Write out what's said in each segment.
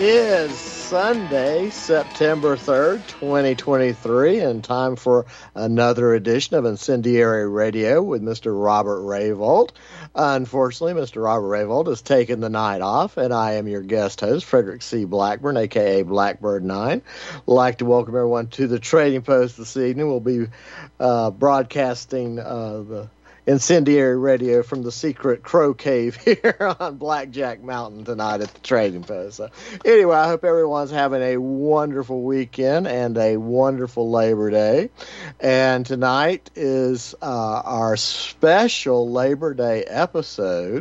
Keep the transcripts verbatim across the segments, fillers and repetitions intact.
is Sunday, September third, twenty twenty-three, and time for another edition of Incendiary Radio with Mister Robert Rayvold. Unfortunately, Mister Robert Rayvold has taken the night off, and I am your guest host, Frederick C. Blackburn, a k a. Blackbird nine. I'd like to welcome everyone to the Trading Post this evening. We'll be uh, broadcasting uh, the Incendiary Radio from the secret Crow Cave here on Blackjack Mountain tonight at the Trading Post. So anyway, I hope everyone's having a wonderful weekend and a wonderful Labor Day. And tonight is uh, our special Labor Day episode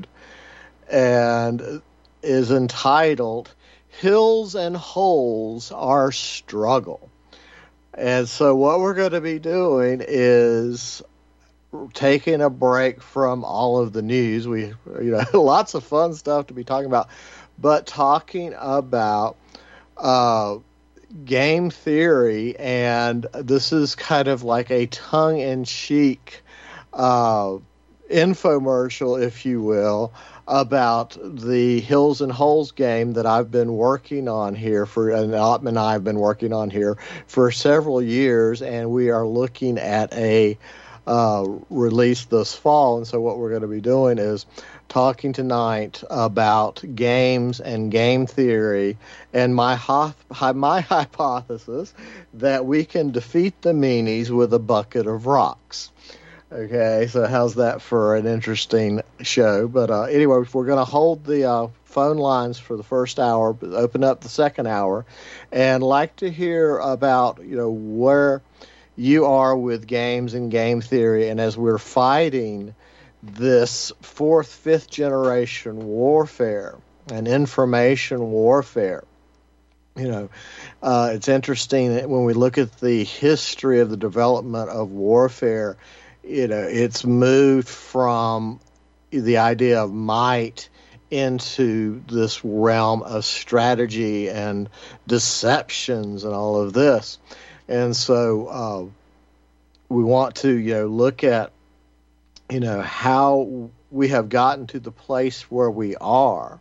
and is entitled Hills and Holes Our Struggle. And so what we're going to be doing is taking a break from all of the news. We, you know, lots of fun stuff to be talking about, but talking about uh, game theory, and this is kind of like a tongue-in-cheek uh, infomercial, if you will, about the Hills and Holes game that I've been working on here for, and Ottman and I have been working on here for several years, and we are looking at a Uh, released this fall. And so what we're going to be doing is talking tonight about games and game theory and my ho- my hypothesis that we can defeat the meanies with a bucket of rocks. Okay, so how's that for an interesting show? But uh, anyway, we're going to hold the uh, phone lines for the first hour, but open up the second hour, and like to hear about, you know, where you are with games and game theory, and as we're fighting this fourth, fifth generation warfare and information warfare. You know, uh, it's interesting that when we look at the history of the development of warfare, you know, it's moved from the idea of might into this realm of strategy and deceptions and all of this. And so uh, we want to, you know, look at, you know, how we have gotten to the place where we are,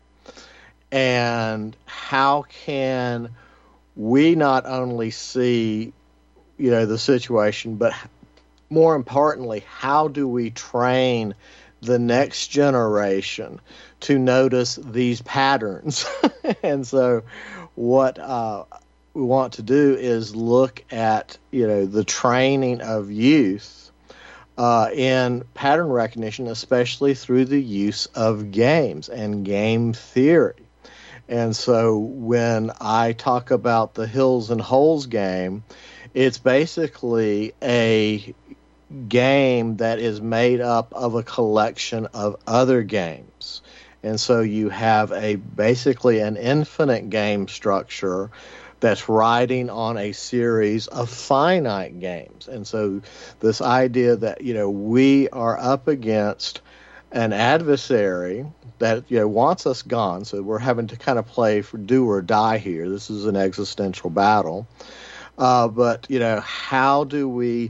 and how can we not only see, you know, the situation, but more importantly, how do we train the next generation to notice these patterns? And so what uh we want to do is look at, you know, the training of youth uh, in pattern recognition, especially through the use of games and game theory. And so when I talk about the Hills and Holes game, it's basically a game that is made up of a collection of other games. And so you have a basically an infinite game structure that's riding on a series of finite games. And so this idea that, you know, we are up against an adversary that, you know, wants us gone. So we're having to kind of play for do or die here. This is an existential battle. Uh, but, you know, how do we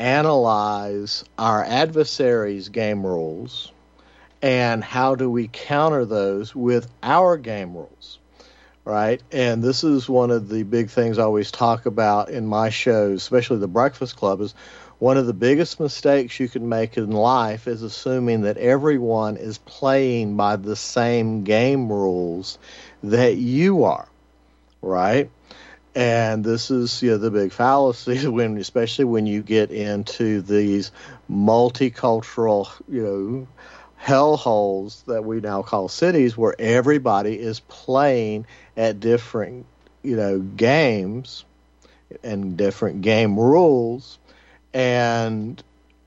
analyze our adversary's game rules, and how do we counter those with our game rules? Right, and this is one of the big things I always talk about in my shows, especially the Breakfast Club, is one of the biggest mistakes you can make in life is assuming that everyone is playing by the same game rules that you are, right? And this is, you know, the big fallacy, when, especially when you get into these multicultural, you know, hellholes that we now call cities, where everybody is playing at different, you know, games and different game rules. And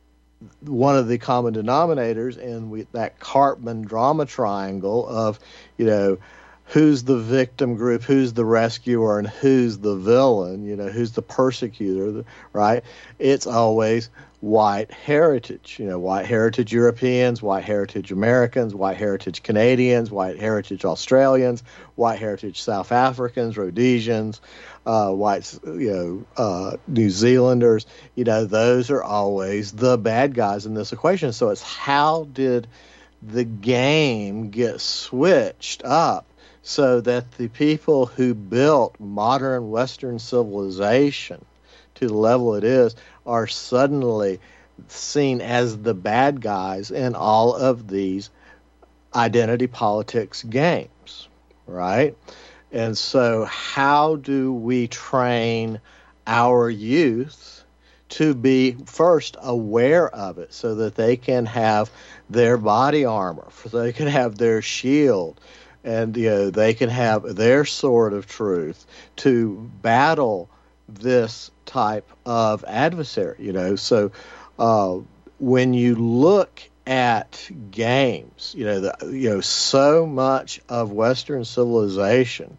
one of the common denominators in we, that Cartman drama triangle of, you know, who's the victim group, who's the rescuer, and who's the villain, you know, who's the persecutor, right? It's always white heritage, you know, white heritage Europeans, white heritage Americans, white heritage Canadians, white heritage Australians, white heritage South Africans, Rhodesians, uh, white, you know, uh, New Zealanders. You know, those are always the bad guys in this equation. So it's how did the game get switched up so that the people who built modern Western civilization to the level it is are suddenly seen as the bad guys in all of these identity politics games, right? And so how do we train our youth to be first aware of it so that they can have their body armor, so they can have their shield, and you know they can have their sword of truth to battle this type of adversary, you know? So uh, when you look at games, you know, the, you know, so much of Western civilization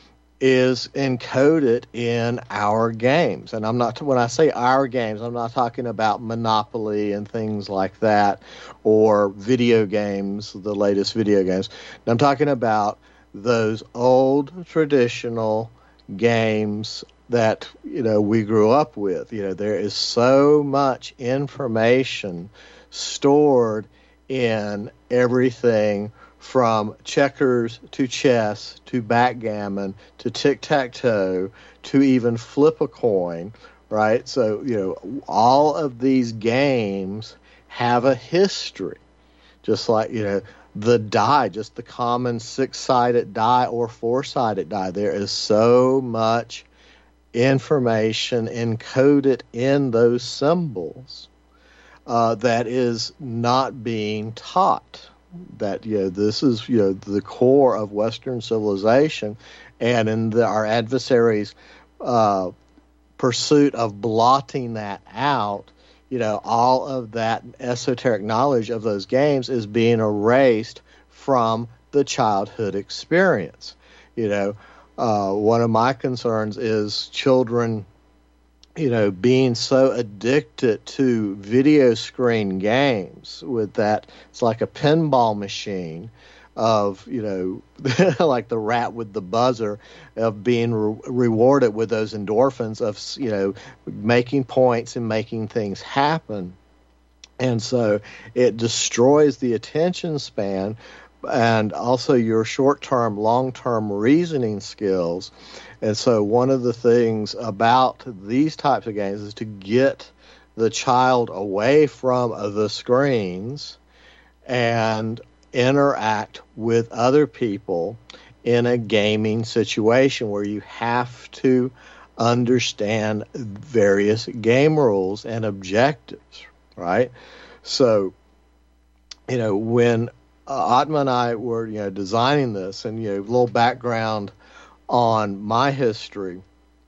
is encoded in our games. And I'm not, when I say our games, I'm not talking about Monopoly and things like that, or video games, the latest video games. I'm talking about those old traditional games that, you know, we grew up with. You know, there is so much information stored in everything from checkers to chess to backgammon to tic-tac-toe to even flip a coin, right? So, you know, all of these games have a history, just like, you know, the die, just the common six-sided die or four-sided die. There is so much information encoded in those symbols uh, that is not being taught. That, you know, this is, you know, the core of Western civilization, and in the, our adversaries' uh, pursuit of blotting that out, you know, all of that esoteric knowledge of those games is being erased from the childhood experience. You know, uh, one of my concerns is children, you know, being so addicted to video screen games with that. It's like a pinball machine of, you know, like the rat with the buzzer, of being re- rewarded with those endorphins of, you know, making points and making things happen. And so it destroys the attention span and also your short-term, long-term reasoning skills. And so one of the things about these types of games is to get the child away from the screens and interact with other people in a gaming situation where you have to understand various game rules and objectives, right? So, you know, when uh, Atma and I were, you know, designing this, and, you know, a little background on my history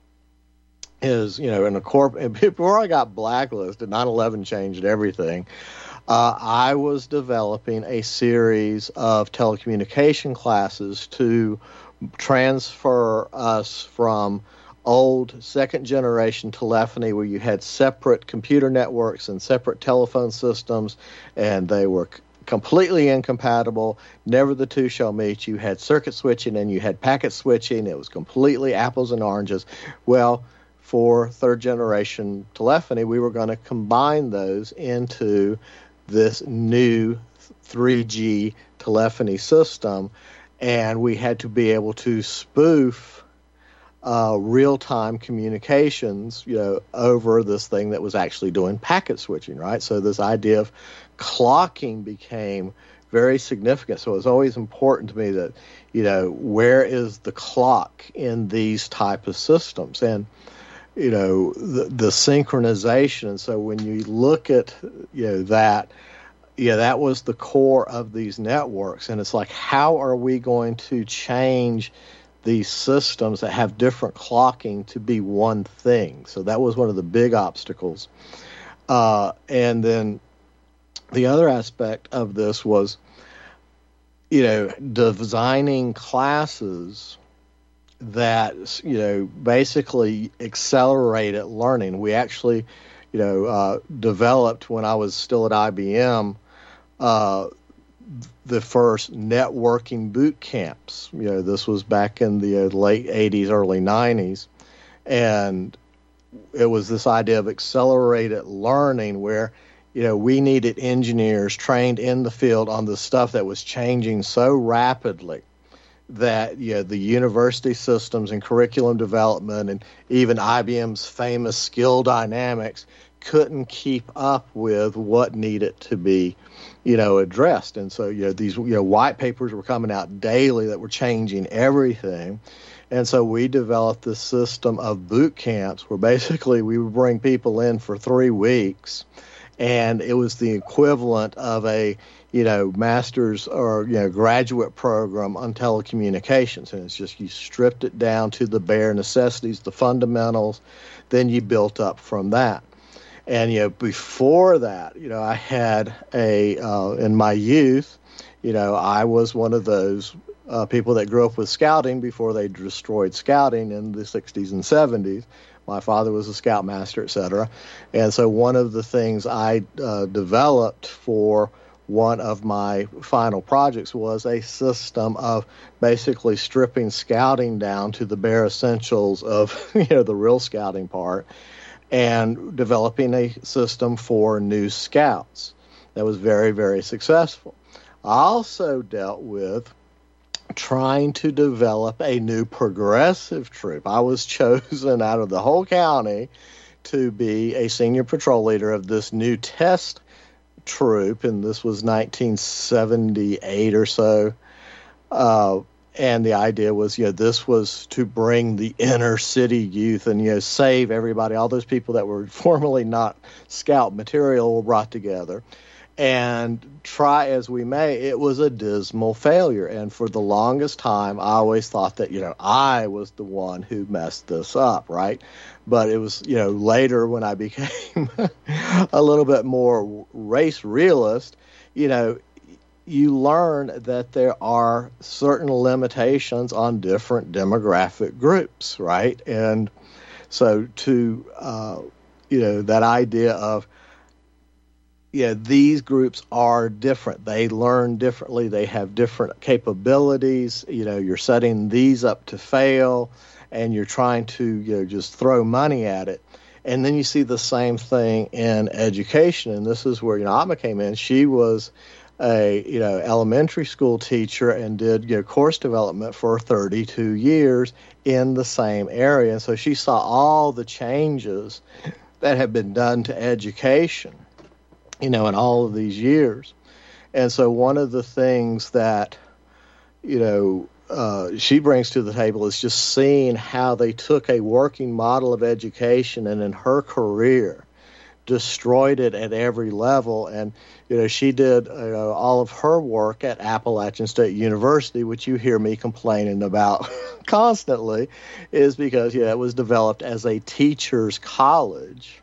is, you know, in a corp, before I got blacklisted, nine eleven changed everything. Uh, I was developing a series of telecommunication classes to transfer us from old second-generation telephony, where you had separate computer networks and separate telephone systems, and they were c- completely incompatible. Never the two shall meet. You had circuit switching and you had packet switching. It was completely apples and oranges. Well, for third-generation telephony, we were going to combine those into this new three G telephony system, and we had to be able to spoof uh, real-time communications, you know, over this thing that was actually doing packet switching, right? So this idea of clocking became very significant. So it was always important to me that, you know, where is the clock in these type of systems? And you know, the, the synchronization. And so when you look at, you know, that, yeah, that was the core of these networks. And it's like, how are we going to change these systems that have different clocking to be one thing? So that was one of the big obstacles. Uh, and then the other aspect of this was, you know, designing classes that, you know, basically accelerated learning. We actually, you know, uh, developed, when I was still at I B M, uh, the first networking boot camps. You know, this was back in the uh, late eighties, early nineties. And it was this idea of accelerated learning where, you know, we needed engineers trained in the field on the stuff that was changing so rapidly that you know, the university systems and curriculum development and even I B M's famous skill dynamics couldn't keep up with what needed to be, you know, addressed. And so, you know, these, you know, white papers were coming out daily that were changing everything. And so we developed this system of boot camps where basically we would bring people in for three weeks, and it was the equivalent of a, you know, master's or, you know, graduate program on telecommunications. And it's just you stripped it down to the bare necessities, the fundamentals, then you built up from that. And, you know, before that, you know, I had a, uh, in my youth, you know, I was one of those uh, people that grew up with scouting before they destroyed scouting in the sixties and seventies. My father was a scoutmaster, et cetera. And so one of the things I uh, developed for one of my final projects was a system of basically stripping scouting down to the bare essentials of, you know, the real scouting part, and developing a system for new scouts that was very, very successful. I also dealt with trying to develop a new progressive troop. I was chosen out of the whole county to be a senior patrol leader of this new test troop, and this was nineteen seventy-eight or so. Uh, And the idea was, you know, this was to bring the inner city youth and, you know, save everybody. All those people that were formerly not scout material were brought together. And try as we may, it was a dismal failure. And for the longest time, I always thought that, you know, I was the one who messed this up, right? But it was, you know, later when I became a little bit more race realist, you know, you learn that there are certain limitations on different demographic groups, right? And so to, uh, you know, that idea of, yeah, these groups are different. They learn differently. They have different capabilities. You know, you're setting these up to fail, and you're trying to, you know, just throw money at it. And then you see the same thing in education. And this is where, you know, Amma came in. She was a, you know, elementary school teacher and did, you know, course development for thirty-two years in the same area. And so she saw all the changes that have been done to education, you know, in all of these years. And so one of the things that, you know, uh, she brings to the table is just seeing how they took a working model of education and in her career destroyed it at every level. And, you know, she did uh, all of her work at Appalachian State University, which you hear me complaining about constantly, is because, yeah, it was developed as a teacher's college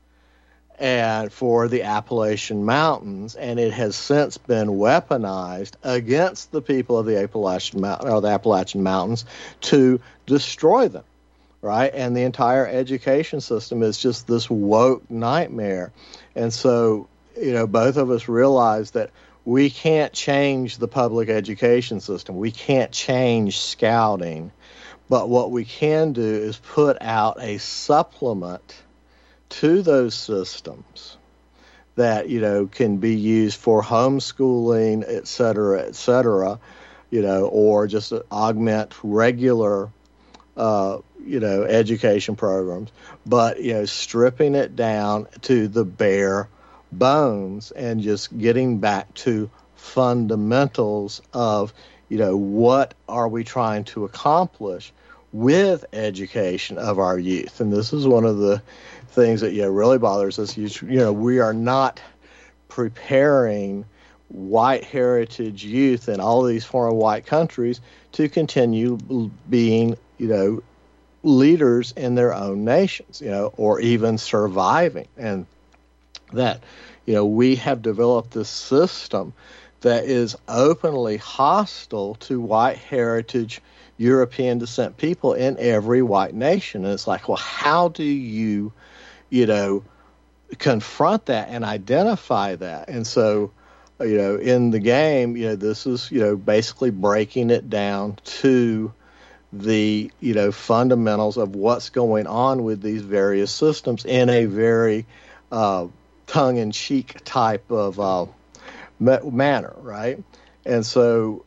and for the Appalachian Mountains, and it has since been weaponized against the people of the Appalachian Mountain, or the Appalachian Mountains, to destroy them. Right? And the entire education system is just this woke nightmare. And so, you know, both of us realize that we can't change the public education system. We can't change scouting. But what we can do is put out a supplement to those systems that, you know, can be used for homeschooling, et cetera, et cetera, you know, or just augment regular Uh, you know, education programs, but, you know, stripping it down to the bare bones and just getting back to fundamentals of, you know, what are we trying to accomplish with education of our youth. And this is one of the things that, yeah, really bothers us. You, you know, we are not preparing white heritage youth in all of these foreign white countries to continue being, you know, leaders in their own nations, you know, or even surviving. And that, you know, we have developed this system that is openly hostile to white heritage European descent people in every white nation. And it's like, well, how do you, you know, confront that and identify that? And so, you know, in the game, you know, this is, you know, basically breaking it down to the, you know, fundamentals of what's going on with these various systems in a very uh, tongue-in-cheek type of uh, ma- manner, right? And so,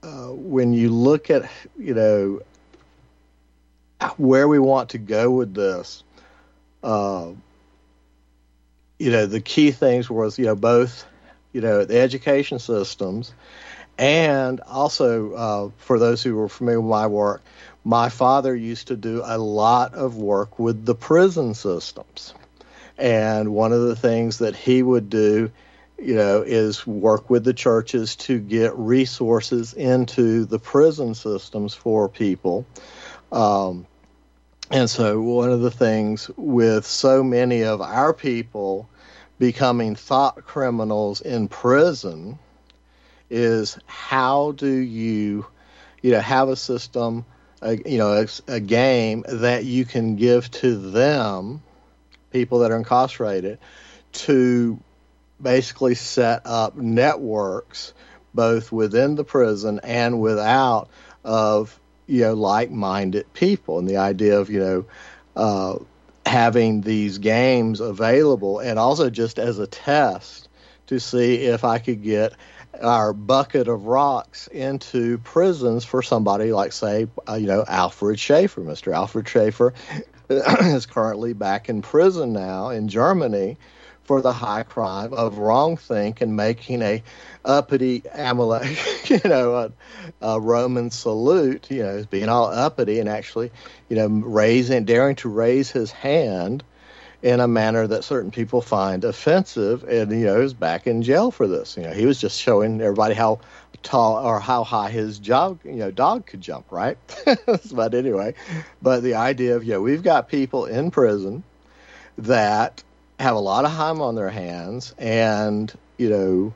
uh, when you look at, you know, where we want to go with this, uh, you know, the key things was, you know, both, you know, the education systems, and also uh, for those who were familiar with my work, my father used to do a lot of work with the prison systems. And one of the things that he would do, you know, is work with the churches to get resources into the prison systems for people. Um, and so one of the things with so many of our people becoming thought criminals in prison is, how do you, you know, have a system, a, you know, a, a game that you can give to them, people that are incarcerated, to basically set up networks both within the prison and without of, you know, like-minded people. And the idea of, you know, uh, having these games available, and also just as a test to see if I could get our bucket of rocks into prisons for somebody like, say, uh, you know, Alfred Schaefer. Mister Alfred Schaefer is currently back in prison now in Germany for the high crime of wrongthink and making a uppity Amalek, you know, a, a Roman salute, you know, being all uppity and actually, you know, raising, daring to raise his hand in a manner that certain people find offensive, and, you know, is back in jail for this. You know, he was just showing everybody how tall or how high his dog, you know, dog could jump, right? But anyway, but the idea of, you know, we've got people in prison that have a lot of time on their hands, and, you know,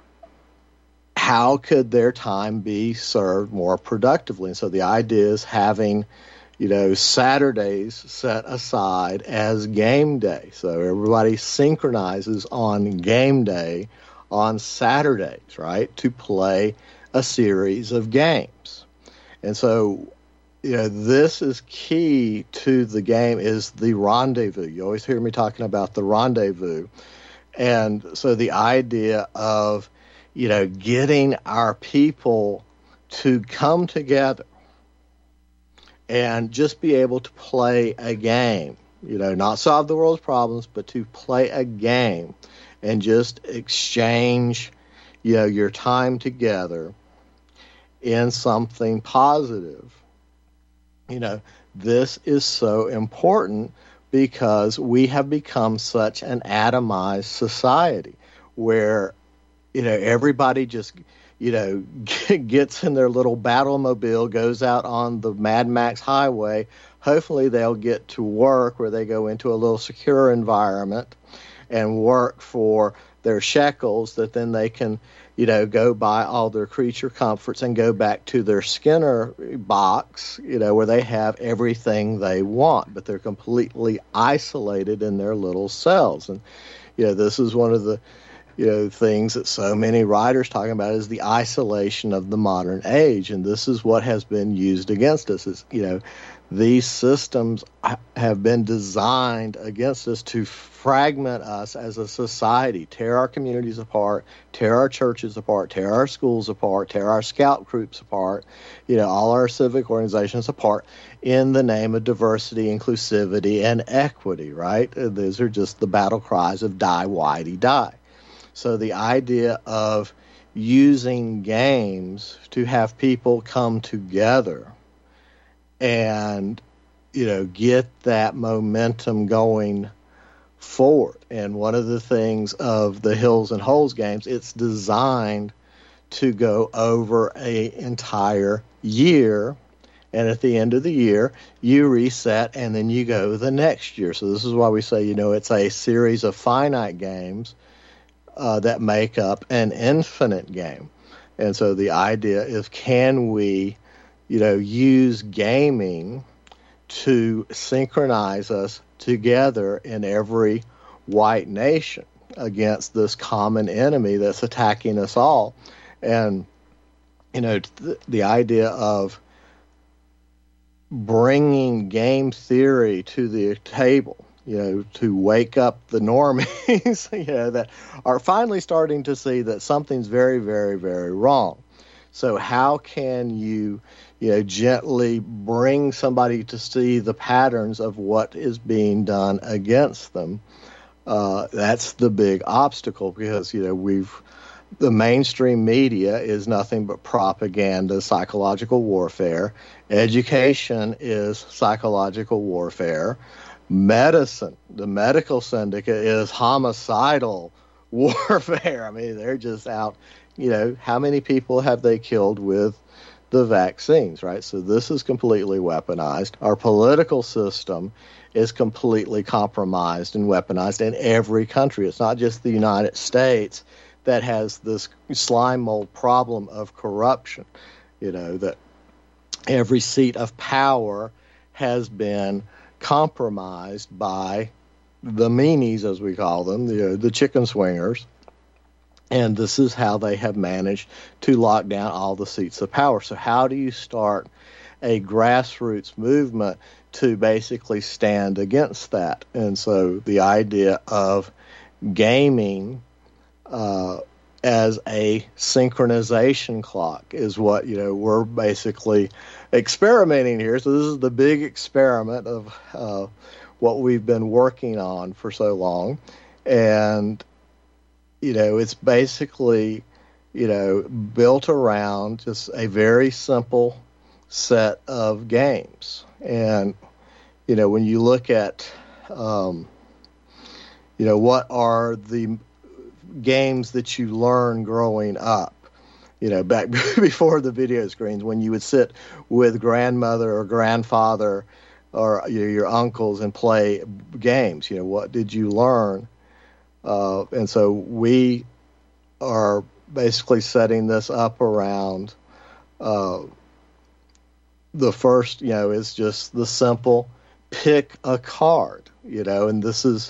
how could their time be served more productively? And so the idea is having, you know, Saturdays set aside as game day. So everybody synchronizes on game day on Saturdays, right, to play a series of games. And so, you know, this is key to the game, is the rendezvous. You always hear me talking about the rendezvous. And so the idea of, you know, getting our people to come together and just be able to play a game, you know, not solve the world's problems, but to play a game and just exchange, you know, your time together in something positive. You know, this is so important because we have become such an atomized society where, you know, everybody just, you know, gets in their little Battlemobile, goes out on the Mad Max highway. Hopefully they'll get to work where they go into a little secure environment and work for their shekels that then they can, you know, go buy all their creature comforts and go back to their Skinner box, you know, where they have everything they want, but they're completely isolated in their little cells. And, you know, this is one of the, you know, things that so many writers talking about is the isolation of the modern age. And this is what has been used against us is, you know, these systems have been designed against us to fragment us as a society, tear our communities apart, tear our churches apart, tear our schools apart, tear our scout groups apart, you know, all our civic organizations apart in the name of diversity, inclusivity, and equity, right? These are just the battle cries of die, whitey, die. So the idea of using games to have people come together and, you know, get that momentum going forward. And one of the things of the Hills and Holes games, it's designed to go over a entire year. And at the end of the year, you reset and then you go the next year. So this is why we say, you know, it's a series of finite games uh, that make up an infinite game. And so the idea is, can we, you know, use gaming to synchronize us together in every white nation against this common enemy that's attacking us all. And, you know, th- the idea of bringing game theory to the table, you know, to wake up the normies, you know, that are finally starting to see that something's very, very, very wrong. So how can you, you know, gently bring somebody to see the patterns of what is being done against them? Uh, that's the big obstacle, because, you know, we've the mainstream media is nothing but propaganda, psychological warfare. Education is psychological warfare. Medicine, the medical syndicate, is homicidal warfare. I mean, they're just out, you know, how many people have they killed with the vaccines, right? So this is completely weaponized. Our political system is completely compromised and weaponized in every country. It's not just the United States that has this slime mold problem of corruption, you know, that every seat of power has been compromised by the meanies, as we call them, the, the chicken swingers. And this is how they have managed to lock down all the seats of power. So how do you start a grassroots movement to basically stand against that? And so the idea of gaming uh, as a synchronization clock is what, you know, we're basically experimenting here. So this is the big experiment of uh, what we've been working on for so long. And, you know, it's basically, you know, built around just a very simple set of games. And, you know, when you look at, um, you know, what are the games that you learn growing up, you know, back before the video screens, when you would sit with grandmother or grandfather or your, your uncles and play games, you know, what did you learn? Uh, and so we are basically setting this up around uh, the first, you know, is just the simple pick a card, you know, and this is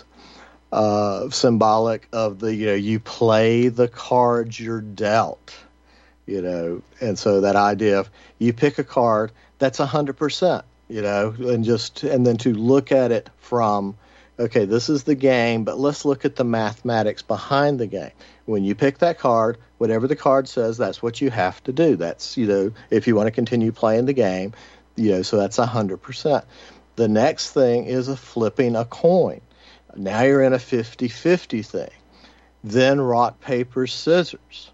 uh, symbolic of the, you know, you play the cards you're dealt, you know, and so that idea of you pick a card, that's one hundred percent, you know, and just, and then to look at it from, okay, this is the game, but let's look at the mathematics behind the game. When you pick that card, whatever the card says, that's what you have to do. That's, you know, if you want to continue playing the game, you know, so that's one hundred percent. The next thing is a flipping a coin. Now you're in a fifty-fifty thing. Then rock, paper, scissors.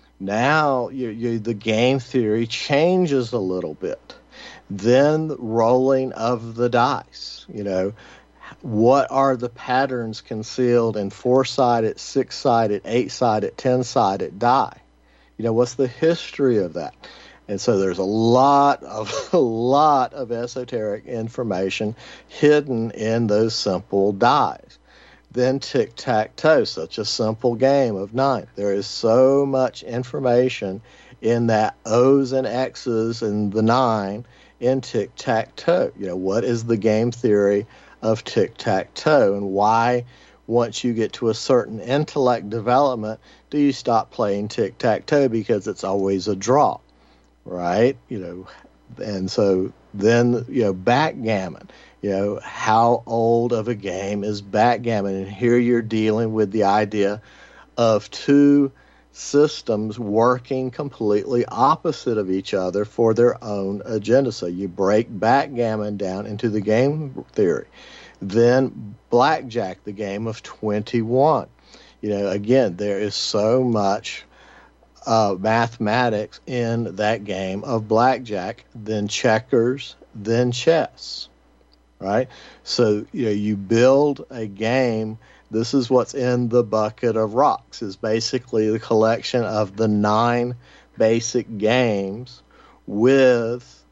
Now you, you, the game theory changes a little bit. Then rolling of the dice, you know, what are the patterns concealed in four-sided, six-sided, eight-sided, ten-sided die? You know, what's the history of that? And so there's a lot of a lot of esoteric information hidden in those simple dies. Then tic-tac-toe, such a simple game of nine. There is so much information in that O's and X's and the nine in tic-tac-toe. You know, what is the game theory of tic-tac-toe, and why, once you get to a certain intellect development, do you stop playing tic-tac-toe? Because it's always a draw, right? You know, and so then, you know, backgammon. You know, how old of a game is backgammon? And here you're dealing with the idea of two systems working completely opposite of each other for their own agenda. So you break backgammon down into the game theory. Then blackjack, the game of twenty-one. You know, again, there is so much uh, mathematics in that game of blackjack. Then checkers, then chess. Right? So, you know, you build a game. This is what's in the bucket of rocks, is basically the collection of the nine basic games with,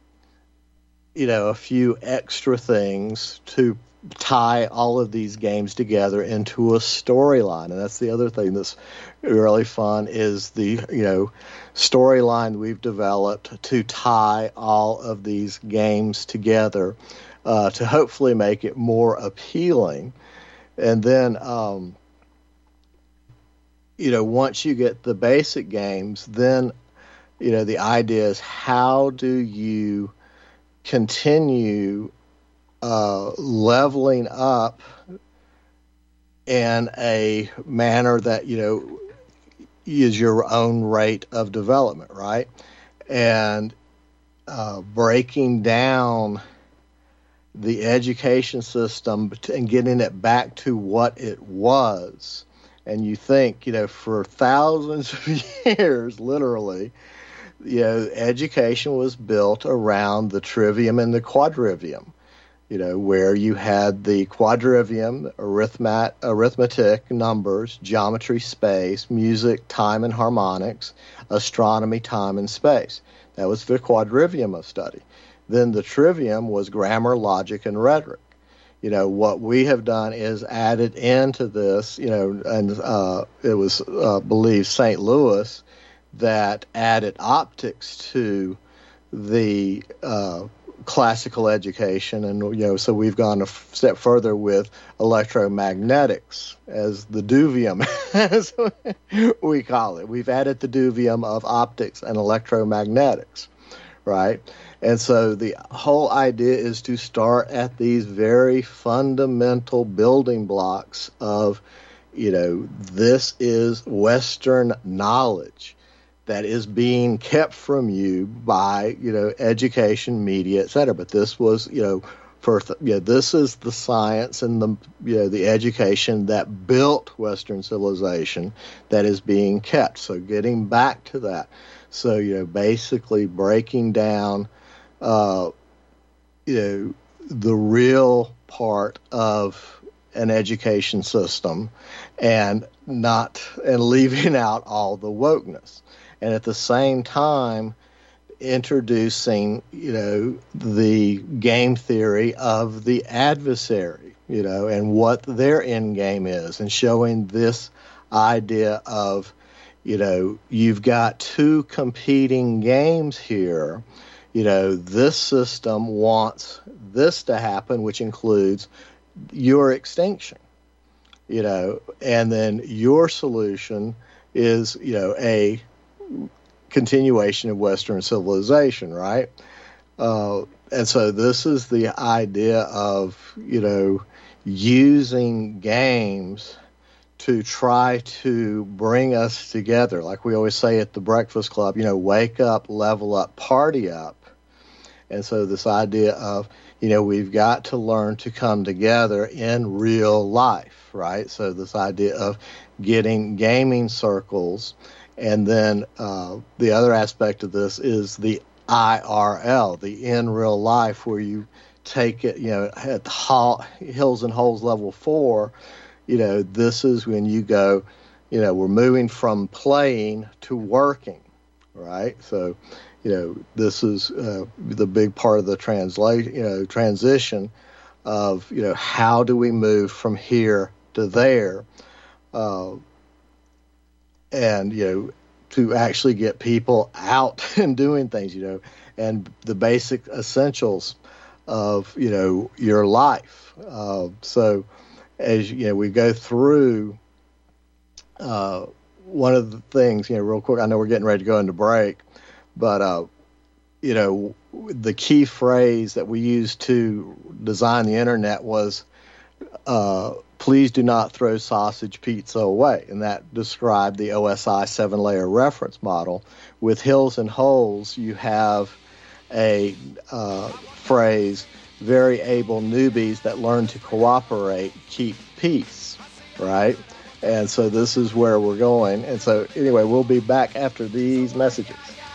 you know, a few extra things to tie all of these games together into a storyline. And that's the other thing that's really fun, is the, you know, storyline we've developed to tie all of these games together uh, to hopefully make it more appealing. And then, um, you know, once you get the basic games, then, you know, the idea is, how do you continue uh, leveling up in a manner that, you know, is your own rate of development, right? and uh, breaking down the education system and getting it back to what it was. And you think, you know, for thousands of years, literally, you know, education was built around the trivium and the quadrivium, you know, where you had the quadrivium, arithmet- arithmetic, numbers, geometry, space, music, time and harmonics, astronomy, time and space. That was the quadrivium of study. Then the trivium was grammar, logic, and rhetoric. You know, what we have done is added into this, you know, and uh, it was uh, believed Saint Louis that added optics to the uh, classical education. And, you know, so we've gone a f- step further with electromagnetics as the duvium, as we call it. We've added the duvium of optics and electromagnetics, right? And so the whole idea is to start at these very fundamental building blocks of, you know, this is Western knowledge that is being kept from you by, you know, education, media, et cetera. But this was, you know, first, you know, this is the science and the, you know, the education that built Western civilization that is being kept. So getting back to that. So, you know, basically breaking down, uh, you know, the real part of an education system and not, and leaving out all the wokeness. And at the same time, introducing, you know, the game theory of the adversary, you know, and what their end game is, and showing this idea of, you know, you've got two competing games here. You know, this system wants this to happen, which includes your extinction, you know, and then your solution is, you know, a continuation of Western civilization, right? Uh, and so this is the idea of, you know, using games to try to bring us together. Like we always say at the Breakfast Club, you know, wake up, level up, party up. And so this idea of, you know, we've got to learn to come together in real life, right? So this idea of getting gaming circles. And then uh, the other aspect of this is the I R L, the in real life, where you take it, you know, at the Hills and Holes level four, you know, this is when you go, you know, we're moving from playing to working, right? So, you know, this is uh, the big part of the translate, you know, transition of, you know, how do we move from here to there? Uh, and, you know, to actually get people out and doing things, you know, and the basic essentials of, you know, your life. Uh, so as, you know, we go through uh, one of the things, you know, real quick, I know we're getting ready to go into break, but, uh, you know, the key phrase that we used to design the internet was, uh, please do not throw sausage pizza away. And that described the O S I seven-layer reference model. With Hills and Holes, you have a uh, phrase, very able newbies that learn to cooperate, keep peace, right? And so this is where we're going. And so anyway, we'll be back after these messages.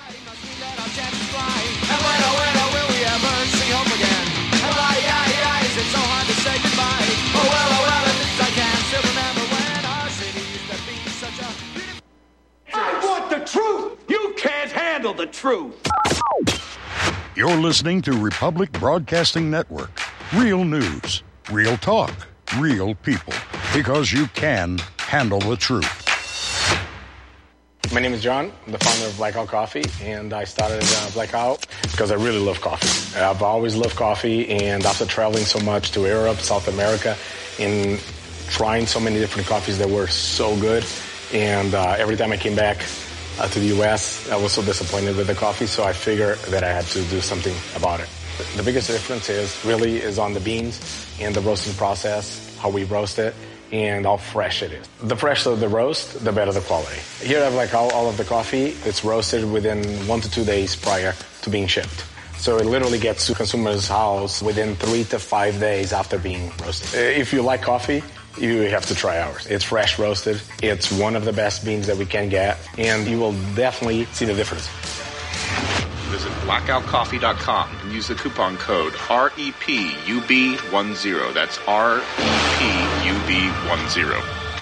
The truth. You're listening to Republic Broadcasting Network. Real news, real talk, real people. Because you can handle the truth. My name is John. I'm the founder of Blackout Coffee, and I started uh, Blackout because I really love coffee. I've always loved coffee, and after traveling so much to Europe, South America, and trying so many different coffees that were so good, and uh, every time I came back Uh, to the U S, I was so disappointed with the coffee, so I figured that I had to do something about it. The biggest difference is really is on the beans and the roasting process, how we roast it, and how fresh it is. The fresher the roast, the better the quality. Here I have like all, all of the coffee. It's roasted within one to two days prior to being shipped. So it literally gets to consumers' house within three to five days after being roasted. If you like coffee, you have to try ours. It's fresh roasted. It's one of the best beans that we can get, and you will definitely see the difference. Visit blackout coffee dot com and use the coupon code R E P U B ten. That's R E P U B ten.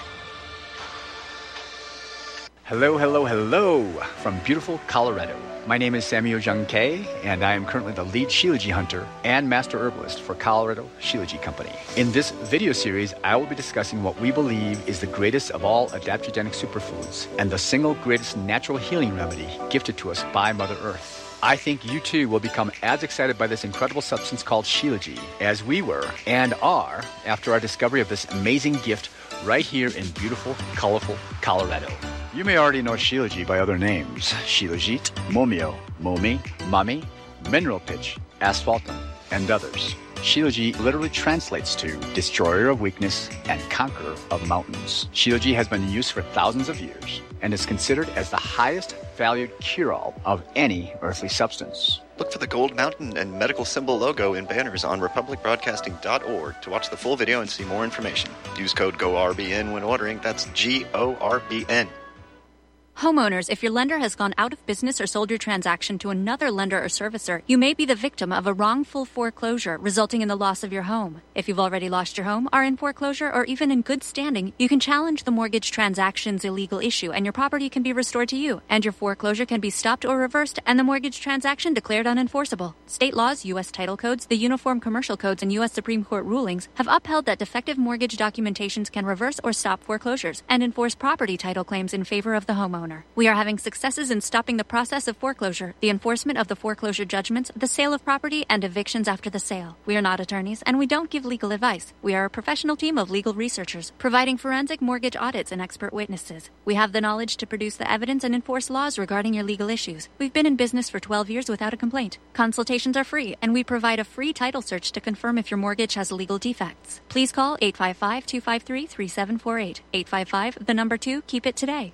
Hello, hello, hello from beautiful Colorado. My name is Samuel Jung Kei, and I am currently the lead Shilajit hunter and master herbalist for Colorado Shilajit Company. In this video series, I will be discussing what we believe is the greatest of all adaptogenic superfoods and the single greatest natural healing remedy gifted to us by Mother Earth. I think you too will become as excited by this incredible substance called Shilajit as we were and are after our discovery of this amazing gift right here in beautiful, colorful Colorado. You may already know Shilajit by other names: Shilajit, Momio, Momi, Mami, Mineral Pitch, Asphaltum, and others. Shilajit literally translates to destroyer of weakness and conqueror of mountains. Shilajit has been in use for thousands of years and is considered as the highest valued cure-all of any earthly substance. Look for the Gold Mountain and medical symbol logo in banners on republic broadcasting dot org to watch the full video and see more information. Use code G O R B N when ordering. That's G O R B N. Homeowners, if your lender has gone out of business or sold your transaction to another lender or servicer, you may be the victim of a wrongful foreclosure, resulting in the loss of your home. If you've already lost your home, are in foreclosure, or even in good standing, you can challenge the mortgage transaction's illegal issue, and your property can be restored to you, and your foreclosure can be stopped or reversed, and the mortgage transaction declared unenforceable. State laws, U S title codes, the Uniform Commercial Codes, and U S Supreme Court rulings have upheld that defective mortgage documentations can reverse or stop foreclosures and enforce property title claims in favor of the homeowner. We are having successes in stopping the process of foreclosure, the enforcement of the foreclosure judgments, the sale of property, and evictions after the sale. We are not attorneys, and we don't give legal advice. We are a professional team of legal researchers, providing forensic mortgage audits and expert witnesses. We have the knowledge to produce the evidence and enforce laws regarding your legal issues. We've been in business for twelve years without a complaint. Consultations are free, and we provide a free title search to confirm if your mortgage has legal defects. Please call eight five five, two five three, three seven four eight. eight five five, the number two, keep it today.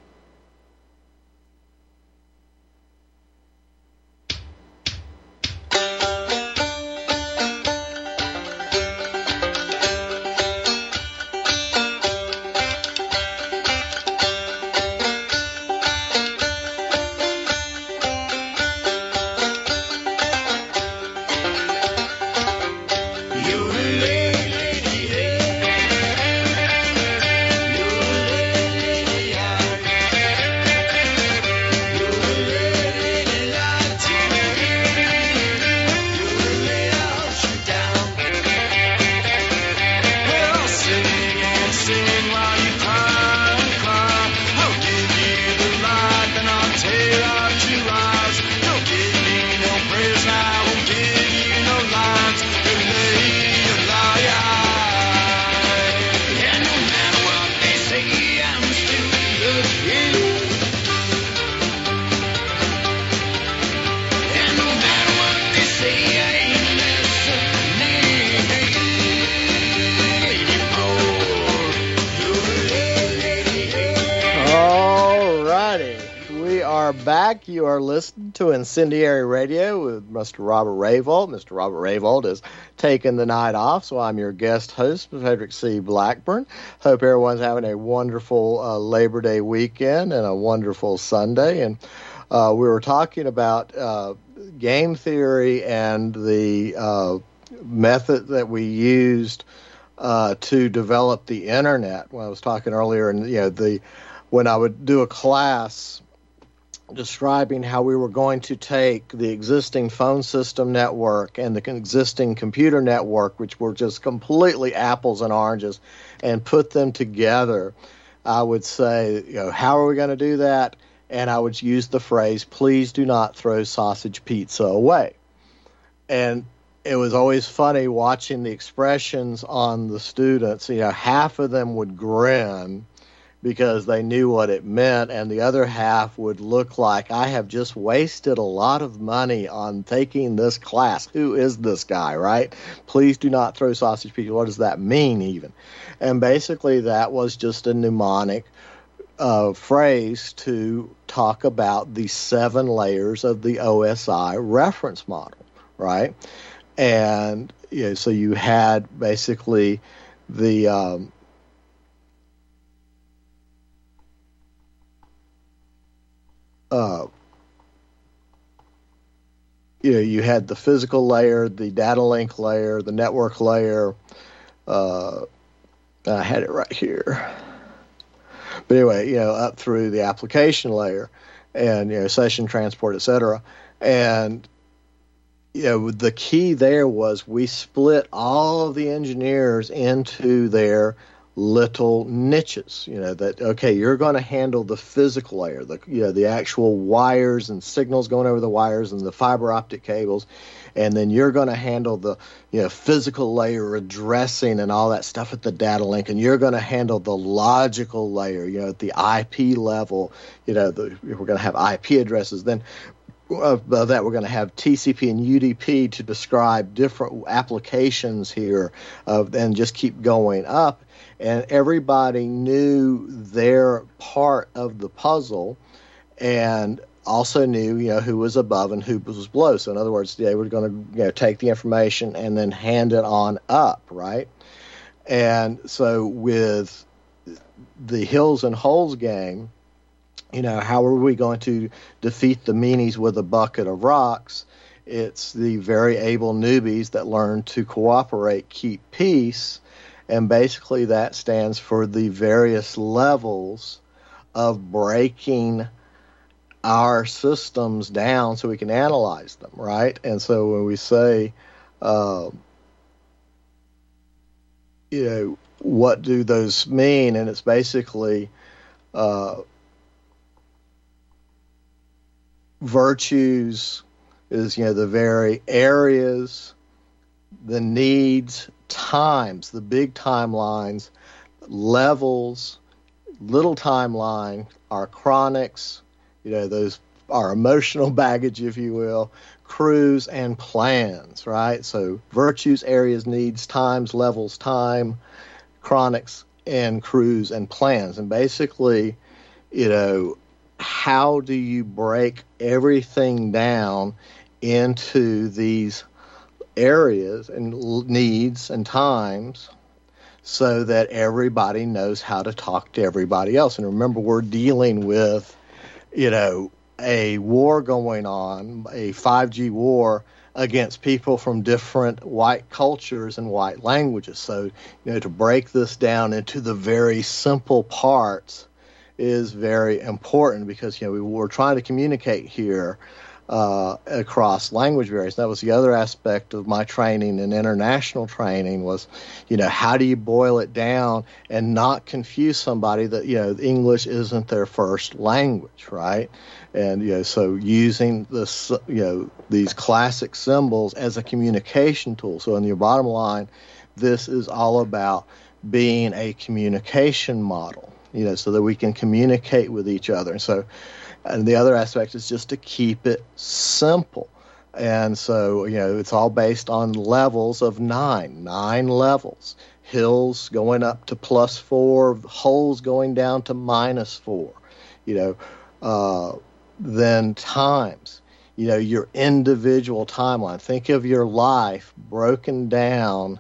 Back. You are listening to Incendiary Radio with Mister Robert Rayvold. Mister Robert Rayvold has taken the night off, so I'm your guest host, Frederick C. Blackburn. Hope everyone's having a wonderful uh, Labor Day weekend and a wonderful Sunday. And uh, we were talking about uh, game theory and the uh, method that we used uh, to develop the internet. When I was talking earlier, and you know, the when I would do a class describing how we were going to take the existing phone system network and the existing computer network, which were just completely apples and oranges, and put them together, I would say, you know, how are we going to do that? And I would use the phrase, please do not throw sausage pizza away. And it was always funny watching the expressions on the students. You know, half of them would grin because they knew what it meant, and the other half would look like, I have just wasted a lot of money on taking this class. Who is this guy, right? Please do not throw sausage people. What does that mean even? And basically that was just a mnemonic uh, phrase to talk about the seven layers of the O S I reference model, right? And you know, so you had basically the... Um, Uh, you know, you had the physical layer, the data link layer, the network layer. Uh, I had it right here. But anyway, you know, up through the application layer and, you know, session transport, et cetera. And, you know, the key there was we split all of the engineers into their little niches, you know, that, okay, you're going to handle the physical layer, the, you know, the actual wires and signals going over the wires and the fiber optic cables. And then you're going to handle the, you know, physical layer addressing and all that stuff at the data link. And you're going to handle the logical layer, you know, at the I P level, you know, the, we're going to have I P addresses. Then above that, we're going to have T C P and U D P to describe different applications here, uh, and just keep going up. And everybody knew their part of the puzzle and also knew, you know, who was above and who was below. So in other words, they were going to, you know, take the information and then hand it on up, right? And so with the Hills and Holes game, you know, how are we going to defeat the meanies with a bucket of rocks? It's the very able newbies that learn to cooperate, keep peace. And basically that stands for the various levels of breaking our systems down so we can analyze them, right? And so when we say, uh, you know, what do those mean? And it's basically uh, virtues is, you know, the very areas, the needs, times, the big timelines, levels, little timeline, our chronics, you know, those our emotional baggage, if you will, crews and plans, right? So virtues, areas, needs, times, levels, time, chronics, and crews and plans. And basically, you know, how do you break everything down into these areas and needs and times so that everybody knows how to talk to everybody else? And remember, we're dealing with, you know, a war going on, a five G war against people from different white cultures and white languages. So, you know, to break this down into the very simple parts is very important because, you know, we, we're trying to communicate here Uh, across language barriers. That was the other aspect of my training and international training was, you know, how do you boil it down and not confuse somebody that, you know, English isn't their first language, right? And, you know, so using this, you know, these classic symbols as a communication tool. So in your bottom line, this is all about being a communication model, you know, so that we can communicate with each other. And so, and the other aspect is just to keep it simple. And so, you know, it's all based on levels of nine, nine levels. Hills going up to plus four, holes going down to minus four. You know, uh, then times, you know, your individual timeline. Think of your life broken down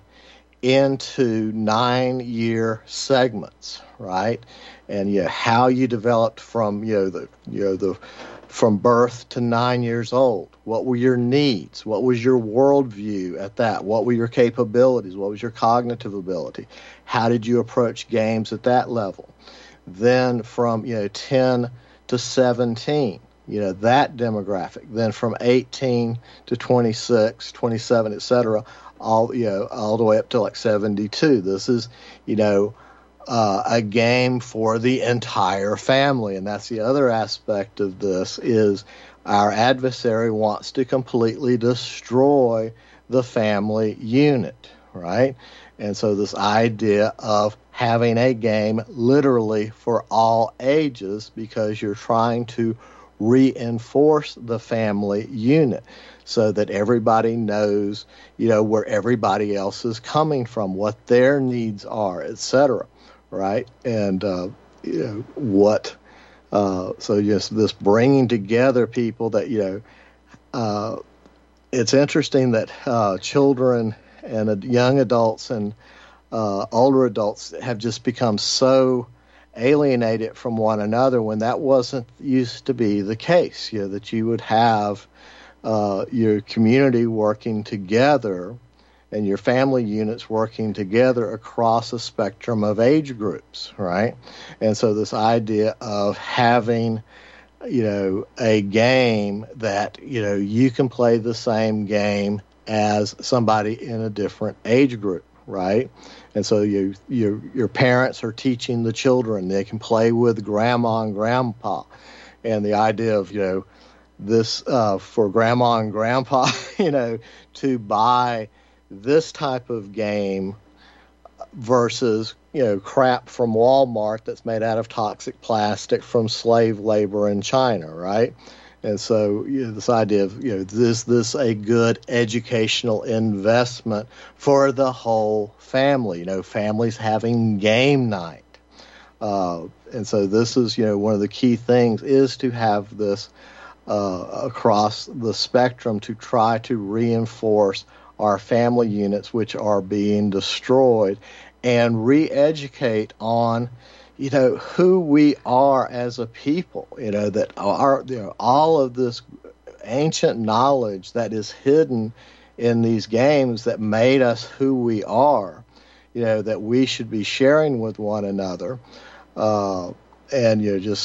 into nine-year segments, right? And you know, how you developed from you know the you know the from birth to nine years old. What were your needs? What was your worldview at that? What were your capabilities? What was your cognitive ability? How did you approach games at that level? Then from you know ten to seventeen, you know that demographic. Then from eighteen to twenty-six, twenty-seven, et cetera. All you know, all the way up to like seventy-two. This is, you know, uh, a game for the entire family, and that's the other aspect of this. Is our adversary wants to completely destroy the family unit, right? And so this idea of having a game literally for all ages, because you're trying to reinforce the family unit so that everybody knows, you know, where everybody else is coming from, what their needs are, et cetera, right? And, uh, you know, what, uh, so just this bringing together people that, you know, uh, it's interesting that uh, children and uh, young adults and uh, older adults have just become so alienated from one another when that wasn't used to be the case. You know, that you would have uh, your community working together and your family units working together across a spectrum of age groups, right? And so this idea of having, you know, a game that, you know, you can play the same game as somebody in a different age group, right? And so you, you, your parents are teaching the children. They can play with grandma and grandpa. And the idea of, you know, this uh, for grandma and grandpa, you know, to buy this type of game versus, you know, crap from Walmart that's made out of toxic plastic from slave labor in China, right? And so, you know, this idea of, you know, is this a good educational investment for the whole family? You know, families having game night. Uh, and so this is, you know, one of the key things is to have this uh, across the spectrum to try to reinforce our family units, which are being destroyed, and re-educate on, you know, who we are as a people, you know, that our, you know, all of this ancient knowledge that is hidden in these games that made us who we are, you know, that we should be sharing with one another, uh, and, you know, just,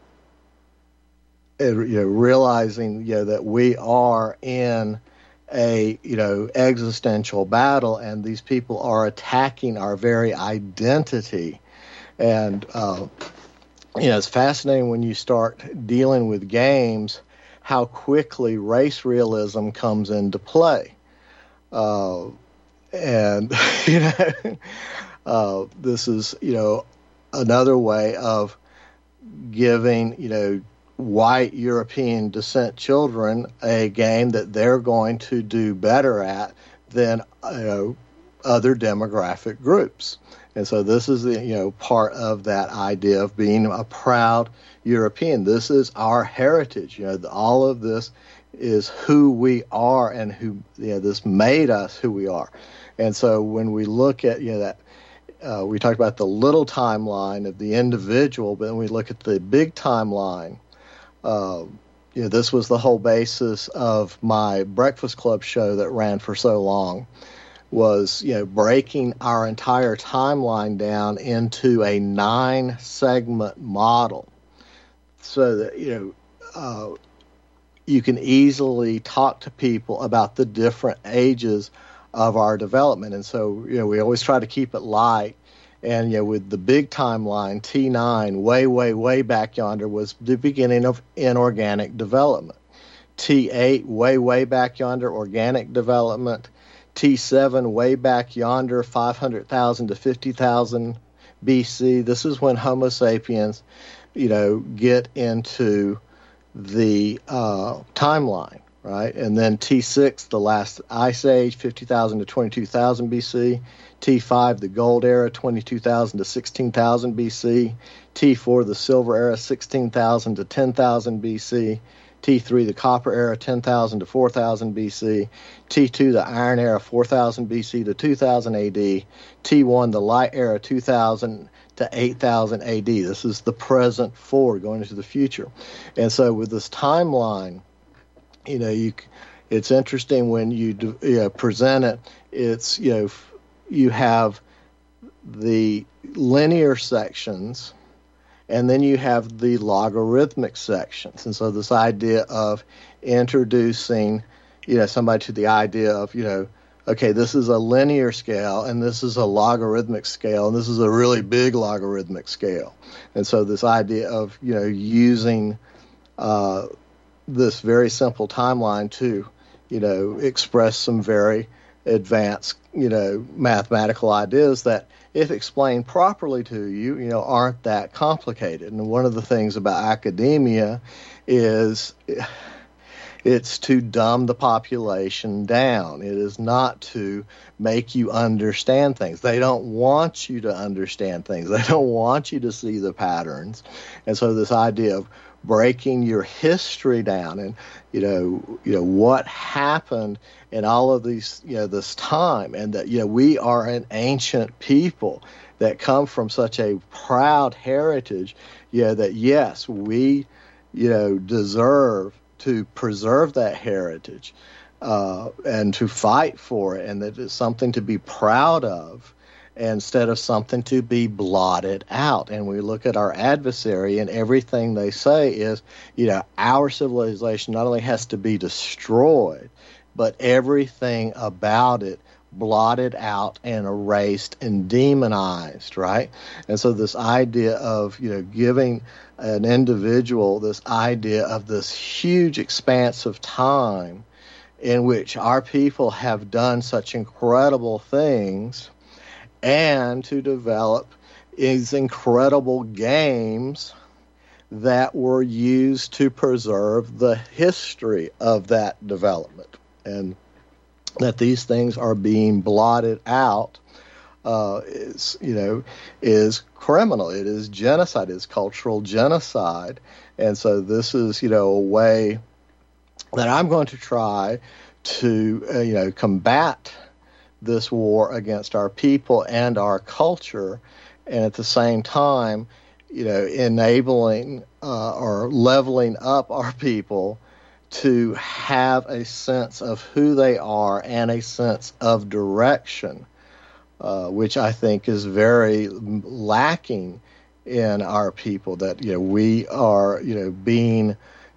you know, realizing, you know, that we are in a, you know, existential battle, and these people are attacking our very identity. And, uh, you know, it's fascinating when you start dealing with games, how quickly race realism comes into play. Uh, and, you know, uh, this is, you know, another way of giving, you know, white European descent children a game that they're going to do better at than, you know, other demographic groups. And so this is the, you know, part of that idea of being a proud European. This is our heritage. You know, all of this is who we are, and who, you know, this made us who we are. And so when we look at, you know, that uh, we talked about the little timeline of the individual, but then we look at the big timeline. Uh, you know, this was the whole basis of my Breakfast Club show that ran for so long, was, you know, breaking our entire timeline down into a nine-segment model so that, you know, uh, you can easily talk to people about the different ages of our development. And so, you know, we always try to keep it light. And, you know, with the big timeline, T nine, way, way, way back yonder, was the beginning of inorganic development. T eight, way, way back yonder, organic development. T seven, way back yonder, five hundred thousand to fifty thousand B C. This is when Homo sapiens, you know, get into the uh, timeline, right? And then T six, the last ice age, fifty thousand to twenty-two thousand B C. T five, the gold era, twenty-two thousand to sixteen thousand B C. T four, the silver era, sixteen thousand to ten thousand B C. T three, the copper era, ten thousand to four thousand B C. T two, the iron era, four thousand B C to two thousand A D. T one, the light era, two thousand to eight thousand A D. This is the present forward, going into the future. And so with this timeline, you know, you it's interesting when you, you know, present it. It's, you know, you have the linear sections, and then you have the logarithmic sections. And so this idea of introducing, you know, somebody to the idea of, you know, okay, this is a linear scale, and this is a logarithmic scale, and this is a really big logarithmic scale. And so this idea of, you know, using uh, this very simple timeline to, you know, express some very advanced, you know, mathematical ideas that, if explained properly to you, you know, aren't that complicated. And one of the things about academia is it's to dumb the population down. It is not to make you understand things. They don't want you to understand things. They don't want you to see the patterns. And so this idea of breaking your history down and, you know, you know, what happened in all of these, you know, this time, and that, you know, we are an ancient people that come from such a proud heritage, you know, that yes, we, you know, deserve to preserve that heritage uh, and to fight for it, and that it's something to be proud of instead of something to be blotted out. And we look at our adversary, and everything they say is, you know, our civilization not only has to be destroyed, but everything about it blotted out and erased and demonized, right? And so this idea of, you know, giving an individual this idea of this huge expanse of time in which our people have done such incredible things, and to develop these incredible games that were used to preserve the history of that development, and that these things are being blotted out uh, is, you know, is criminal. It is genocide. It's cultural genocide. And so this is, you know, a way that I'm going to try to, uh, you know, combat this war against our people and our culture, and at the same time, you know, enabling uh, or leveling up our people to have a sense of who they are and a sense of direction, uh, which I think is very lacking in our people, that, you know, we are, you know, being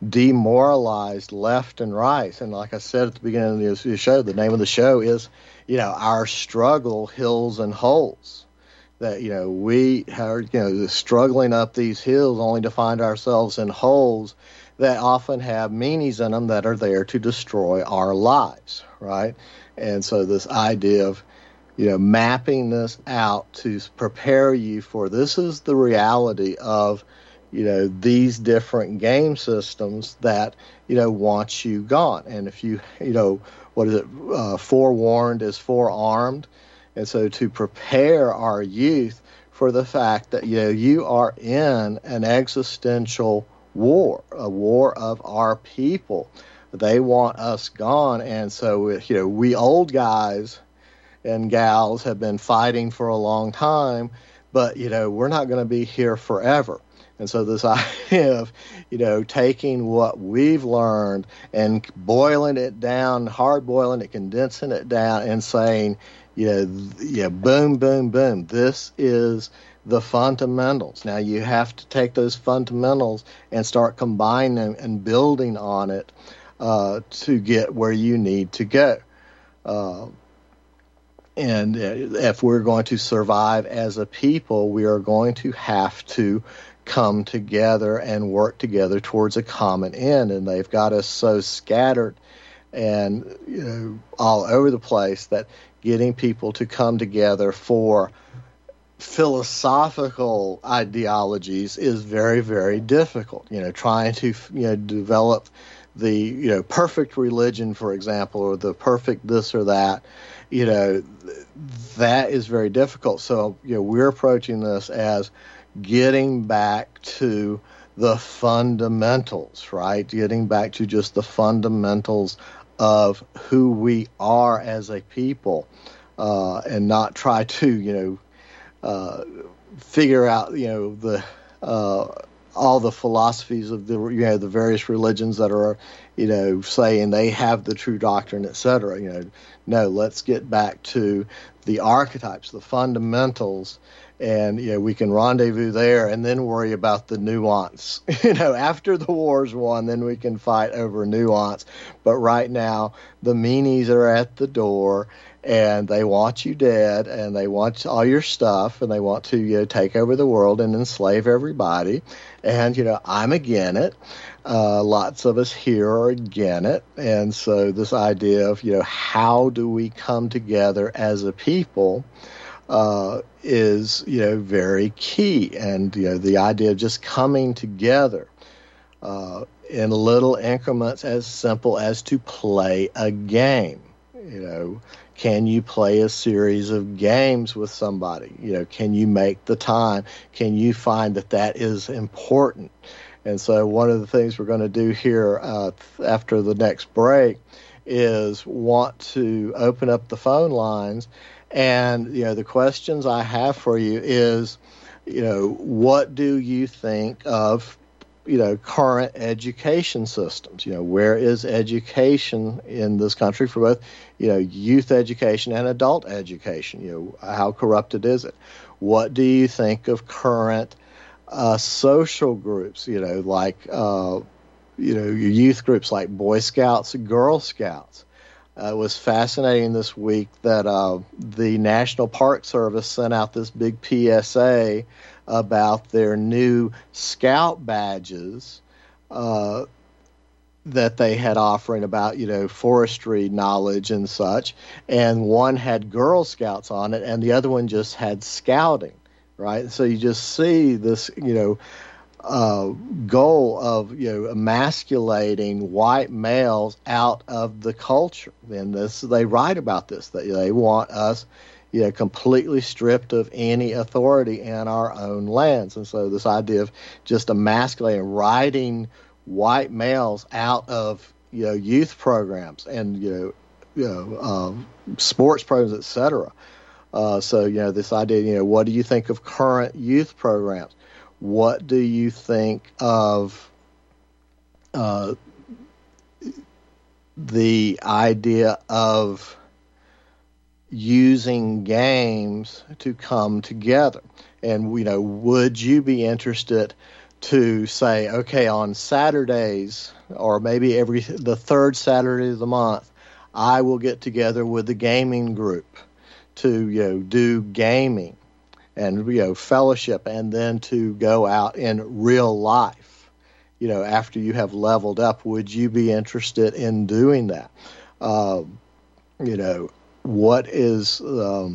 demoralized left and right. And like I said at the beginning of the show, the name of the show is, you know, Our Struggle, Hills and Holes. That, you know, we are, you know, struggling up these hills only to find ourselves in holes that often have meanies in them that are there to destroy our lives, right? And so this idea of, you know, mapping this out to prepare you for, this is the reality of, you know, these different game systems that, you know, want you gone. And if you, you know, what is it, uh, forewarned is forearmed. And so to prepare our youth for the fact that, you know, you are in an existential war, a war of our people. They want us gone. And so, you know, we old guys and gals have been fighting for a long time, but, you know, we're not going to be here forever. And so this idea of, you know, taking what we've learned and boiling it down, hard boiling it, condensing it down, and saying, you know, yeah, boom, boom, boom, this is the fundamentals. Now you have to take those fundamentals and start combining them and building on it uh, to get where you need to go. Uh, and if we're going to survive as a people, we are going to have to come together and work together towards a common end. And they've got us so scattered and, you know, all over the place that getting people to come together for philosophical ideologies is very, very difficult. You know, trying to, you know, develop the, you know, perfect religion, for example, or the perfect this or that, you know, that is very difficult. So, you know, we're approaching this as getting back to the fundamentals, right? Getting back to just the fundamentals of who we are as a people, uh, and not try to, you know, uh, figure out, you know, the uh, all the philosophies of the, you know, the various religions that are, you know, saying they have the true doctrine, et cetera. You know, no, let's get back to the archetypes, the fundamentals. And, you know, we can rendezvous there and then worry about the nuance. You know, after the war's won, then we can fight over nuance. But right now, the meanies are at the door, and they want you dead, and they want all your stuff, and they want to, you know, take over the world and enslave everybody. And, you know, I'm against it. Uh, lots of us here are against it. And so this idea of, you know, how do we come together as a people uh, is, you know, very key. And, you know, the idea of just coming together uh, in little increments as simple as to play a game. You know, can you play a series of games with somebody? You know, can you make the time? Can you find that that is important? And so one of the things we're going to do here uh, after the next break is want to open up the phone lines. And, you know, the questions I have for you is, you know, what do you think of, you know, current education systems? You know, where is education in this country for both, you know, youth education and adult education? You know, how corrupted is it? What do you think of current Uh, social groups, you know, like, uh, you know, your youth groups like Boy Scouts and Girl Scouts? Uh, it was fascinating this week that uh, the National Park Service sent out this big P S A about their new Scout badges uh, that they had offering about, you know, forestry knowledge and such. And one had Girl Scouts on it, and the other one just had Scouting. Right, so you just see this, you know, uh, goal of, you know, emasculating white males out of the culture. And this, they write about this, that they want us, you know, completely stripped of any authority in our own lands. And so this idea of just emasculating, writing white males out of, you know, youth programs and, you know, you know, um, sports programs, et cetera. Uh, so, you know, this idea, you know, what do you think of current youth programs? What do you think of uh, the idea of using games to come together? And, you know, would you be interested to say, okay, on Saturdays or maybe every the third Saturday of the month, I will get together with the gaming group to, you know, do gaming and, you know, fellowship, and then to go out in real life, you know, after you have leveled up? Would you be interested in doing that? Uh, you know, what is um,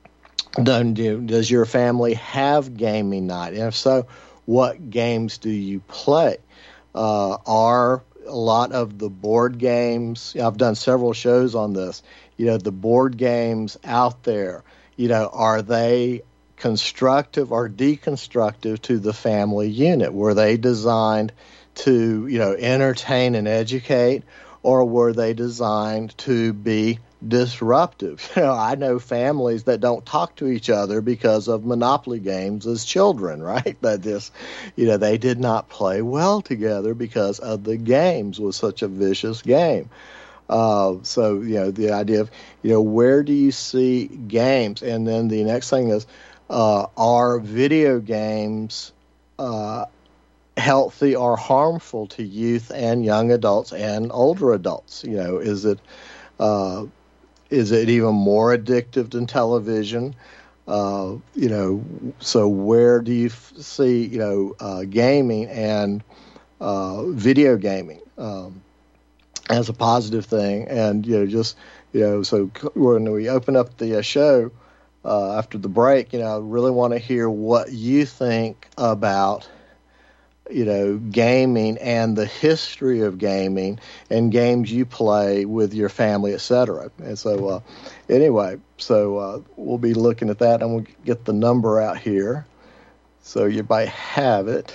done? Do, does your family have gaming night? And if so, what games do you play? Uh, are a lot of the board games, I've done several shows on this, you know, the board games out there, you know, are they constructive or deconstructive to the family unit? Were they designed to, you know, entertain and educate, or were they designed to be disruptive? You know, I know families that don't talk to each other because of Monopoly games as children, right? That just, you know, they did not play well together because of the games was such a vicious game. Uh, so, you know, the idea of, you know, where do you see games? And then the next thing is, uh, are video games uh, healthy or harmful to youth and young adults and older adults? You know, is it uh, is it even more addictive than television? Uh, you know, so where do you f- see, you know, uh, gaming and uh, video gaming Um as a positive thing? And, you know, just, you know, so when we open up the uh, show uh, after the break, you know, I really want to hear what you think about, you know, gaming and the history of gaming and games you play with your family, et cetera. And so, uh, anyway, so uh, we'll be looking at that, and we'll get the number out here so you might have it.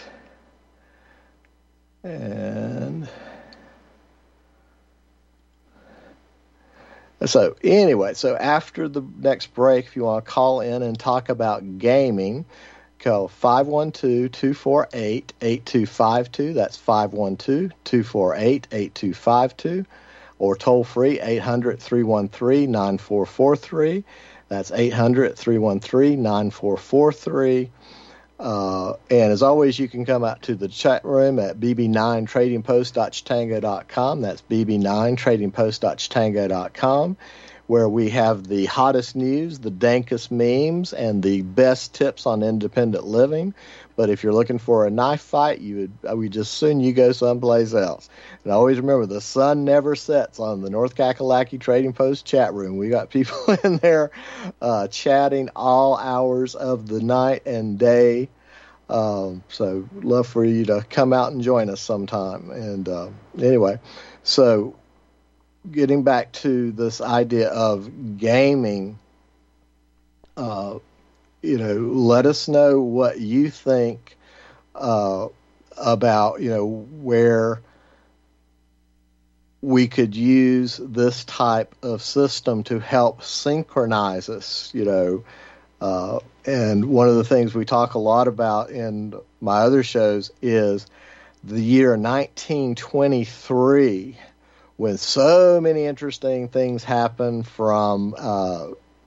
And so anyway, so after the next break, if you want to call in and talk about gaming, call five one two, two four eight, eight two five two. That's five one two, two four eight, eight two five two. Or toll free, eight hundred, three one three, nine four four three. That's eight hundred, three one three, nine four four three. Uh, and as always, you can come out to the chat room at b b nine trading post dot chatango dot com. That's b b nine trading post dot chatango dot com, where we have the hottest news, the dankest memes, and the best tips on independent living. But if you're looking for a knife fight, you would I would just soon you go someplace else. And always remember, the sun never sets on the North Kakalaki Trading Post chat room. We got people in there uh, chatting all hours of the night and day. Um, so love for you to come out and join us sometime. And uh, anyway, so getting back to this idea of gaming, uh, you know, let us know what you think uh, about, you know, where we could use this type of system to help synchronize us, you know. Uh, and one of the things we talk a lot about in my other shows is the year nineteen twenty-three, when so many interesting things happened, from uh,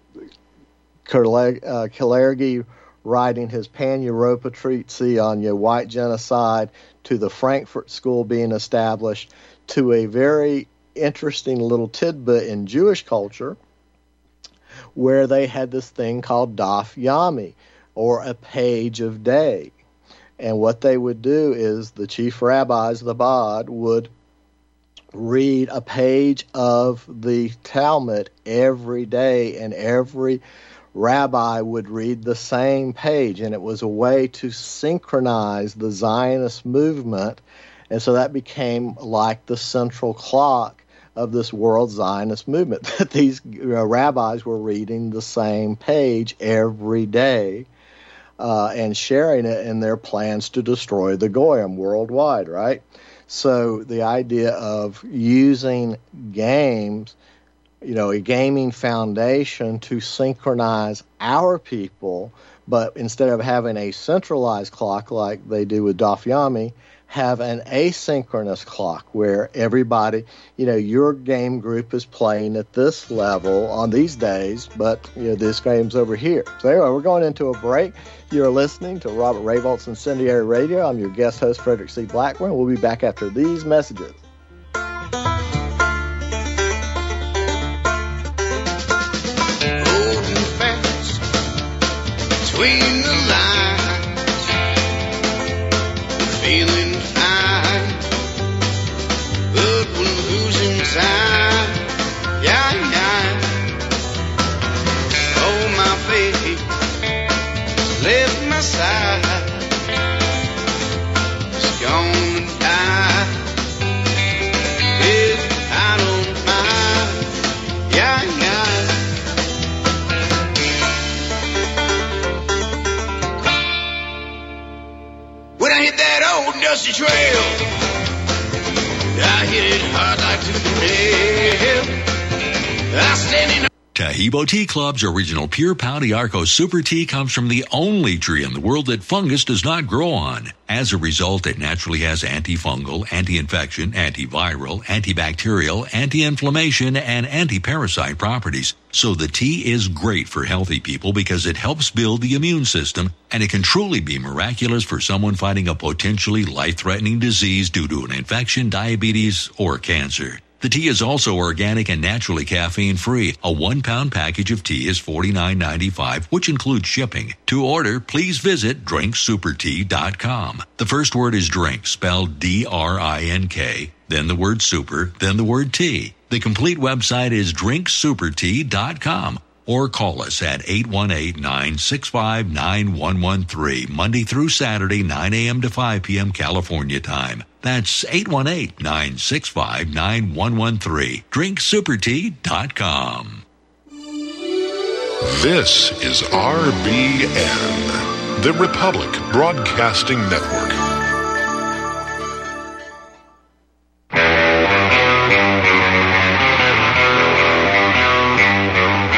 Kalergi writing his Pan-Europa Treatise on you know, white genocide, to the Frankfurt School being established, to a very interesting little tidbit in Jewish culture where they had this thing called Daf Yomi, or a page of day. And what they would do is the chief rabbis, the Bad, would read a page of the Talmud every day, and every rabbi would read the same page, and it was a way to synchronize the Zionist movement. And so that became like the central clock of this world Zionist movement, that these you know, rabbis were reading the same page every day uh, and sharing it in their plans to destroy the Goyim worldwide, right? So the idea of using games, you know, a gaming foundation to synchronize our people, but instead of having a centralized clock like they do with Daf Yomi, have an asynchronous clock where everybody, you know, your game group is playing at this level on these days, but, you know, this game's over here. So anyway, we're going into a break. You're listening to Robert Ravolt's Incendiary Radio. I'm your guest host, Frederick C. Blackburn. We'll be back after these messages. Holding fast between the lines, feeling fine, but when losing time, yeah, yeah. Oh, my faith left my side, it's gonna die, if I don't mind, yeah, yeah. When I hit that old dusty trail, I hit it hard like to the nail. I stand in Tahibo Tea Club's original Pure Pau d'Arco Super Tea comes from the only tree in the world that fungus does not grow on. As a result, it naturally has antifungal, anti-infection, antiviral, antibacterial, anti-inflammation, and anti-parasite properties. So the tea is great for healthy people because it helps build the immune system, and it can truly be miraculous for someone fighting a potentially life-threatening disease due to an infection, diabetes, or cancer. The tea is also organic and naturally caffeine-free. A one-pound package of tea is forty-nine ninety-five, which includes shipping. To order, please visit drink super tea dot com. The first word is drink, spelled D R I N K, then the word super, then the word tea. The complete website is drink super tea dot com. Or call us at eight one eight, nine six five, nine one one three, Monday through Saturday, nine a.m. to five p.m. California time. That's eight one eight, nine six five, nine one one three. drink super tea dot com. This is R B N, the Republic Broadcasting Network.